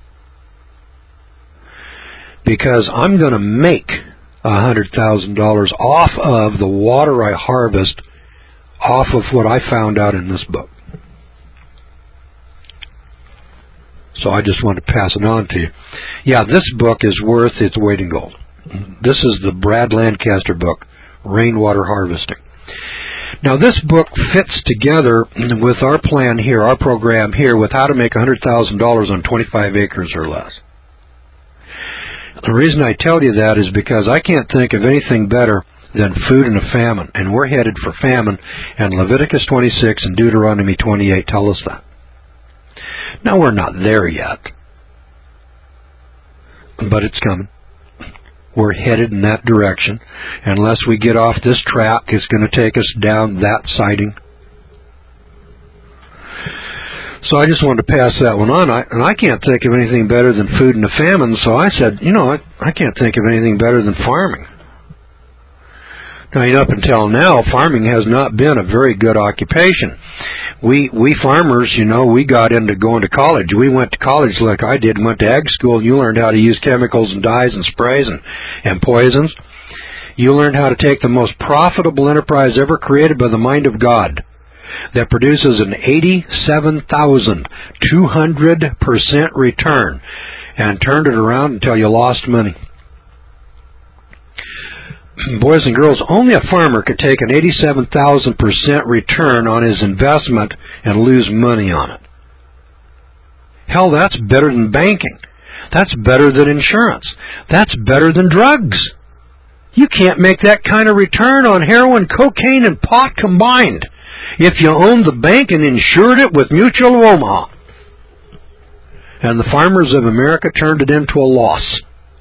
Because I'm going to make $100,000 off of the water I harvest off of what I found out in this book. So I just want to pass it on to you. Yeah, this book is worth its weight in gold. This is the Brad Lancaster book, Rainwater Harvesting. Now, this book fits together with our plan here, our program here, with how to make $100,000 on 25 acres or less. The reason I tell you that is because I can't think of anything better than food in a famine, and we're headed for famine, and Leviticus 26 and Deuteronomy 28 tell us that. Now, we're not there yet, but it's coming. We're headed in that direction. Unless we get off this track, it's going to take us down that siding. So I just wanted to pass that one on. I can't think of anything better than food in a famine, so I said, I can't think of anything better than farming. Now, up until now, farming has not been a very good occupation. We farmers, we got into going to college. We went to college like I did, went to ag school, and you learned how to use chemicals and dyes and sprays and poisons. You learned how to take the most profitable enterprise ever created by the mind of God that produces an 87,200% return and turned it around until you lost money. Boys and girls, only a farmer could take an 87,000% return on his investment and lose money on it. Hell, that's better than banking. That's better than insurance. That's better than drugs. You can't make that kind of return on heroin, cocaine, and pot combined if you owned the bank and insured it with Mutual of Omaha. And the farmers of America turned it into a loss.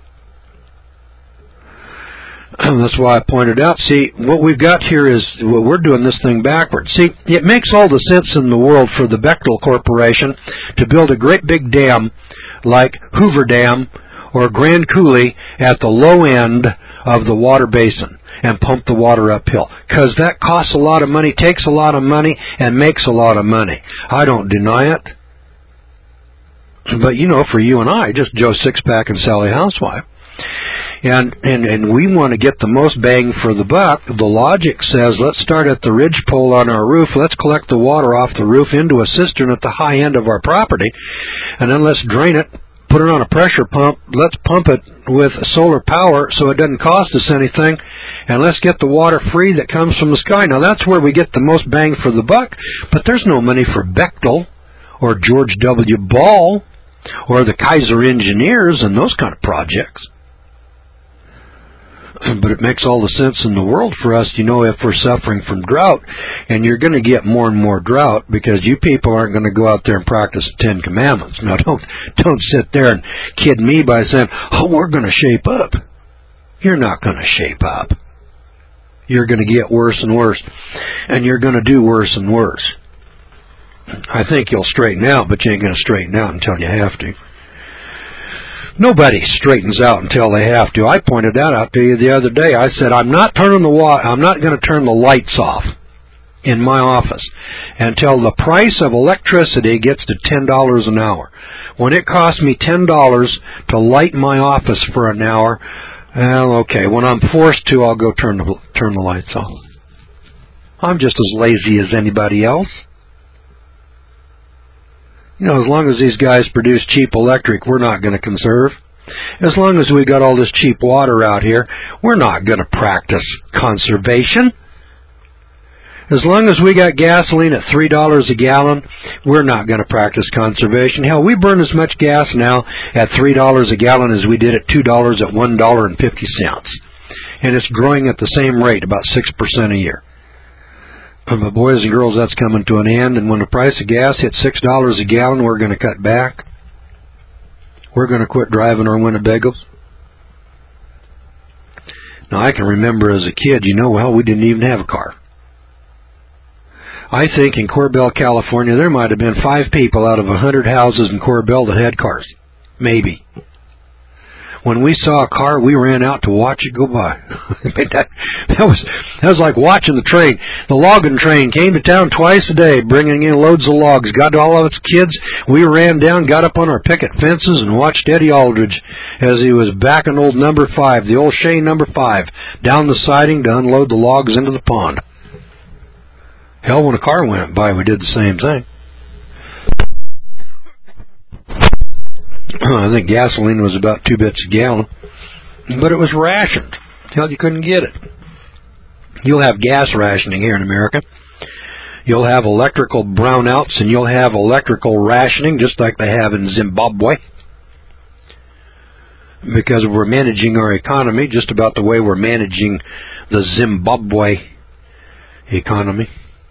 That's why I pointed out, see, what we've got here is, we're doing this thing backwards. See, it makes all the sense in the world for the Bechtel Corporation to build a great big dam like Hoover Dam or Grand Coulee at the low end of the water basin and pump the water uphill. Because that costs a lot of money, takes a lot of money, and makes a lot of money. I don't deny it. But, for you and I, just Joe Sixpack and Sally Housewife. And we want to get the most bang for the buck. The logic says, let's start at the ridgepole on our roof. Let's collect the water off the roof into a cistern at the high end of our property. And then let's drain it, put it on a pressure pump. Let's pump it with solar power so it doesn't cost us anything. And let's get the water free that comes from the sky. Now, that's where we get the most bang for the buck. But there's no money for Bechtel or George W. Ball or the Kaiser Engineers and those kind of projects. But it makes all the sense in the world for us, if we're suffering from drought, and you're going to get more and more drought because you people aren't going to go out there and practice the 10 Commandments. Now, don't sit there and kid me by saying, we're going to shape up. You're not going to shape up. You're going to get worse and worse, and you're going to do worse and worse. I think you'll straighten out, but you ain't going to straighten out until you have to. Nobody straightens out until they have to. I pointed that out to you the other day. I said, I'm not going to turn the lights off in my office until the price of electricity gets to $10 an hour. When it costs me $10 to light my office for an hour, well, okay, when I'm forced to, I'll go turn the lights off. I'm just as lazy as anybody else. You know, as long as these guys produce cheap electric, we're not going to conserve. As long as we got all this cheap water out here, we're not going to practice conservation. As long as we got gasoline at $3 a gallon, we're not going to practice conservation. Hell, we burn as much gas now at $3 a gallon as we did at $2 at $1.50. And it's growing at the same rate, about 6% a year. But boys and girls, that's coming to an end, and when the price of gas hits $6 a gallon, we're going to cut back. We're going to quit driving our Winnebagos. Now, I can remember as a kid, we didn't even have a car. I think in Corbell, California, there might have been 5 people out of 100 houses in Corbell that had cars. Maybe. When we saw a car, we ran out to watch it go by. that was like watching the train. The logging train came to town twice a day, bringing in loads of logs. Got all of its kids. We ran down, got up on our picket fences, and watched Eddie Aldridge as he was backing old number 5, the old Shea number 5, down the siding to unload the logs into the pond. Hell, when a car went by, we did the same thing. I think gasoline was about 2 bits a gallon, but it was rationed. Hell, you couldn't get it. You'll have gas rationing here in America. You'll have electrical brownouts, and you'll have electrical rationing, just like they have in Zimbabwe, because we're managing our economy just about the way we're managing the Zimbabwe economy.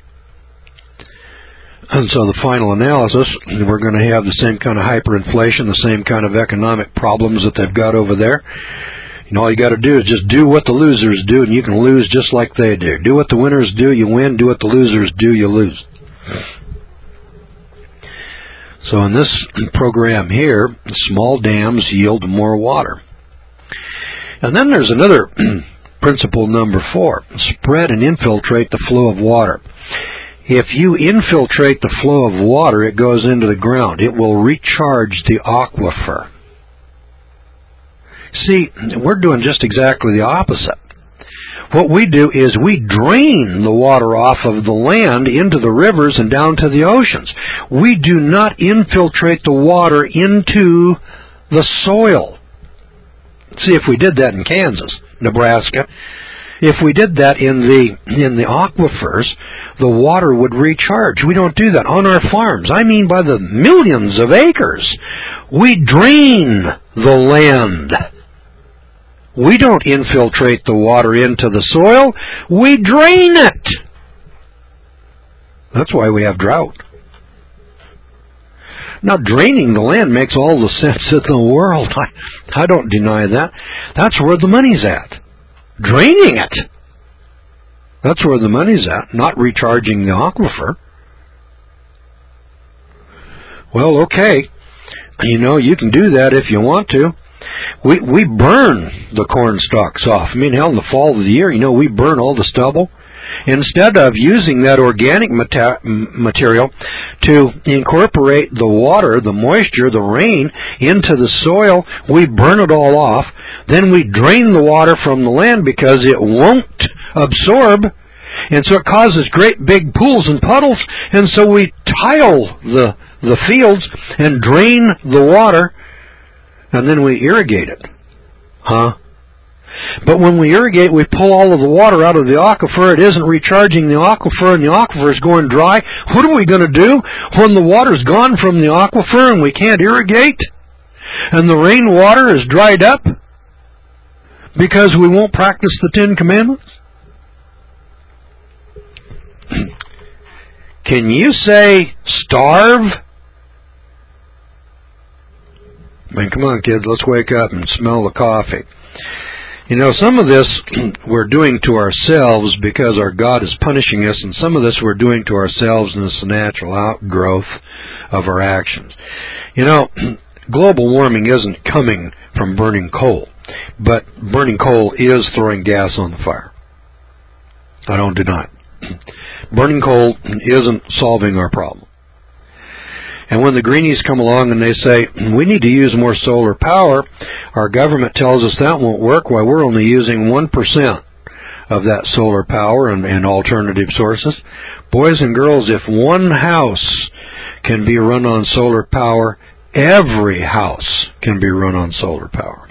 And so the final analysis, we're going to have the same kind of hyperinflation, the same kind of economic problems that they've got over there. All you got to do is just do what the losers do, and you can lose just like they do. Do what the winners do, you win. Do what the losers do, you lose. So in this program here, small dams yield more water. And then there's another principle, number 4, spread and infiltrate the flow of water. If you infiltrate the flow of water, it goes into the ground. It will recharge the aquifer. See, we're doing just exactly the opposite. What we do is we drain the water off of the land into the rivers and down to the oceans. We do not infiltrate the water into the soil. See, if we did that in Kansas, Nebraska, if we did that in the aquifers, the water would recharge. We don't do that on our farms. I mean by the millions of acres. We drain the land. We don't infiltrate the water into the soil. We drain it. That's why we have drought. Now, draining the land makes all the sense in the world. I don't deny that. That's where the money's at. Draining it. That's where the money's at, not recharging the aquifer. Well, okay. You can do that if you want to. We burn the corn stalks off. I mean, hell, in the fall of the year, we burn all the stubble. Instead of using that organic material to incorporate the water, the moisture, the rain into the soil, we burn it all off. Then we drain the water from the land because it won't absorb. And so it causes great big pools and puddles. And so we tile the fields and drain the water. And then we irrigate it. But when we irrigate, we pull all of the water out of the aquifer. It isn't recharging the aquifer, and the aquifer is going dry. What are we going to do when the water's gone from the aquifer and we can't irrigate? And the rainwater is dried up because we won't practice the 10 Commandments? Can you say starve? I mean, come on, kids, let's wake up and smell the coffee. Some of this we're doing to ourselves because our God is punishing us, and some of this we're doing to ourselves, and it's a natural outgrowth of our actions. Global warming isn't coming from burning coal, but burning coal is throwing gas on the fire. I don't deny it. Burning coal isn't solving our problem. And when the greenies come along and they say, we need to use more solar power, our government tells us that won't work. Why, we're only using 1% of that solar power and alternative sources. Boys and girls, if one house can be run on solar power, every house can be run on solar power.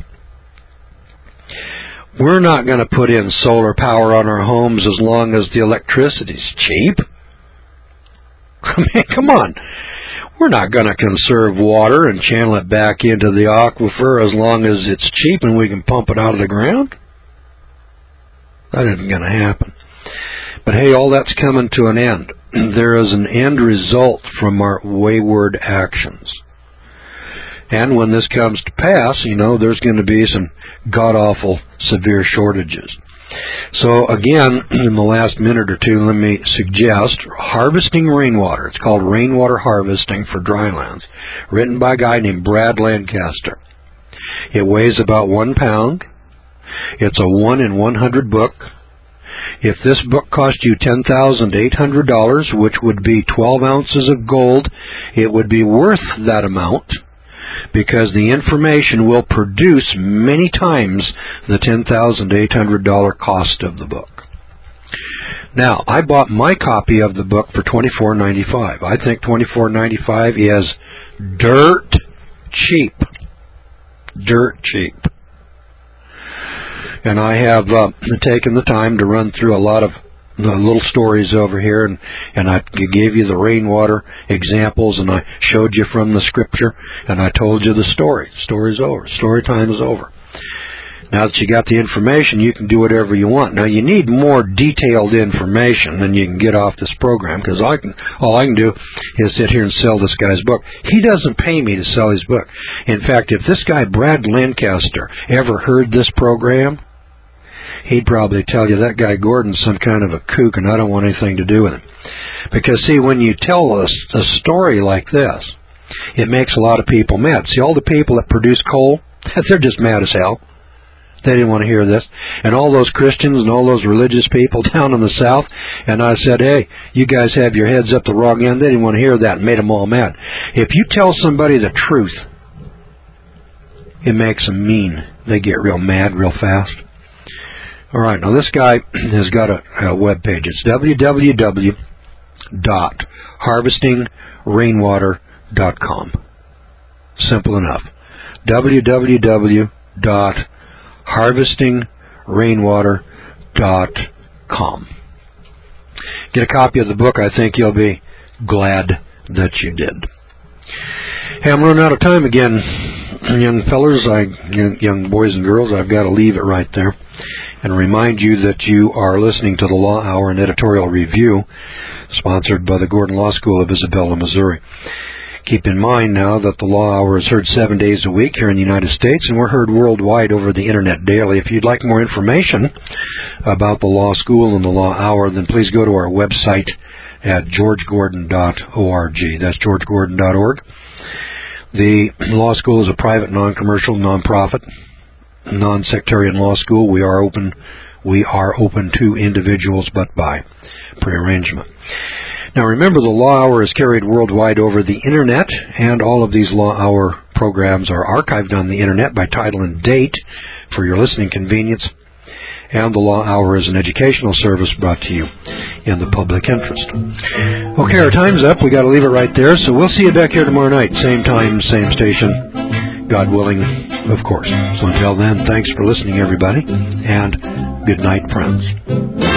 We're not going to put in solar power on our homes as long as the electricity's cheap. I mean, come on. We're not going to conserve water and channel it back into the aquifer as long as it's cheap and we can pump it out of the ground. That isn't going to happen. But hey, all that's coming to an end. There is an end result from our wayward actions. And when this comes to pass, there's going to be some god-awful severe shortages. So again, in the last minute or two, let me suggest Harvesting Rainwater. It's called Rainwater Harvesting for Drylands, written by a guy named Brad Lancaster. It weighs about 1 pound. It's a 1 in 100 book. If this book cost you $10,800, which would be 12 ounces of gold, it would be worth that amount, because the information will produce many times the $10,800 cost of the book. Now, I bought my copy of the book for $24.95. I think $24.95 is dirt cheap. Dirt cheap. And I have taken the time to run through a lot of the little stories over here, and I gave you the rainwater examples, and I showed you from the scripture, and I told you the story. Story's over. Story time is over. Now that you got the information, you can do whatever you want. Now, you need more detailed information than you can get off this program, because all I can do is sit here and sell this guy's book. He doesn't pay me to sell his book. In fact, if this guy, Brad Lancaster, ever heard this program, he'd probably tell you that guy Gordon's some kind of a kook and I don't want anything to do with him. Because, see, when you tell a story like this, it makes a lot of people mad. See, all the people that produce coal, they're just mad as hell. They didn't want to hear this. And all those Christians and all those religious people down in the South, and I said, hey, you guys have your heads up the wrong end. They didn't want to hear that and made them all mad. If you tell somebody the truth, it makes them mean. They get real mad real fast. All right, now this guy has got a web page. It's www.harvestingrainwater.com. Simple enough. www.harvestingrainwater.com. Get a copy of the book. I think you'll be glad that you did. Hey, I'm running out of time again, young fellers, young boys and girls. I've got to leave it right there and remind you that you are listening to the Law Hour and Editorial Review, sponsored by the Gordon Law School of Isabella, Missouri. Keep in mind now that the Law Hour is heard 7 days a week here in the United States, and we're heard worldwide over the Internet daily. If you'd like more information about the Law School and the Law Hour, then please go to our website at georgegordon.org. That's georgegordon.org. The Law School is a private, non-commercial, non-profit, non-sectarian law school. We are open to individuals, but by prearrangement. Now remember, the Law Hour is carried worldwide over the Internet, and all of these Law Hour programs are archived on the Internet by title and date for your listening convenience. And the Law Hour is an educational service brought to you in the public interest. Okay, our time's up. We got to leave it right there. So we'll see you back here tomorrow night, same time, same station, God willing, of course. So until then, thanks for listening, everybody, and good night, friends.